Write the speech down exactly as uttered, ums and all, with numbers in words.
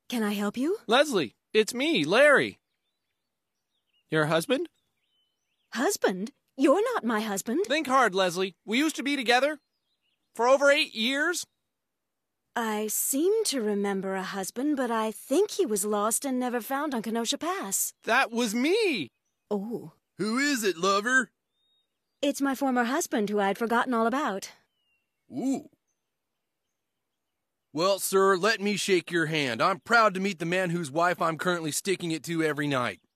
Can I help you? Leslie, it's me, Larry. Your husband? Husband? You're not my husband. Think hard, Leslie. We used to be together for over eight years. I seem to remember a husband, but I think he was lost and never found on Kenosha Pass. That was me. Oh. Who is it, lover? It's my former husband who I'd forgotten all about. Ooh. Well, sir, let me shake your hand. I'm proud to meet the man whose wife I'm currently sticking it to every night.